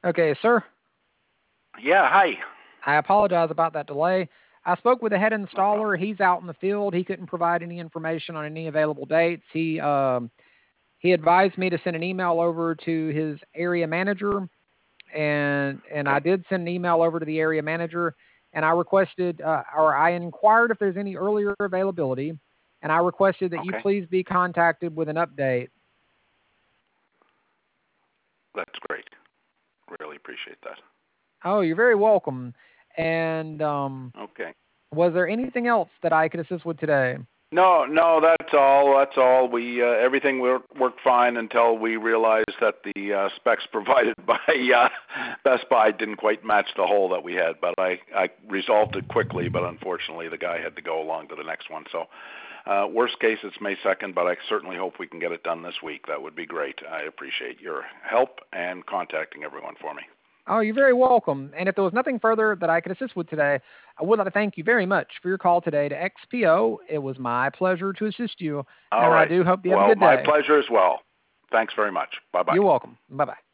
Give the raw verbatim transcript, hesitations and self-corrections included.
Okay, sir. Yeah, hi. I apologize about that delay. I spoke with the head No problem. installer. He's out in the field. He couldn't provide any information on any available dates. He um, he advised me to send an email over to his area manager, and and I Okay. did send an email over to the area manager, and I requested uh, or I inquired if there's any earlier availability, and I requested that you Okay. please be contacted with an update. That's great. Really appreciate that. Oh, you're very welcome. And um, Okay. was there anything else that I could assist with today? No, no, that's all. That's all. We uh, everything worked worked fine until we realized that the uh, specs provided by uh, Best Buy didn't quite match the hole that we had. But I I resolved it quickly. But unfortunately, the guy had to go along to the next one. So uh, worst case, it's May second. But I certainly hope we can get it done this week. That would be great. I appreciate your help and contacting everyone for me. Oh, you're very welcome. And if there was nothing further that I could assist with today, I would like to thank you very much for your call today to X P O. It was my pleasure to assist you, All and I right. do hope you have a Well, good my day. pleasure as well. Thanks very much. Bye bye. You're welcome. Bye bye.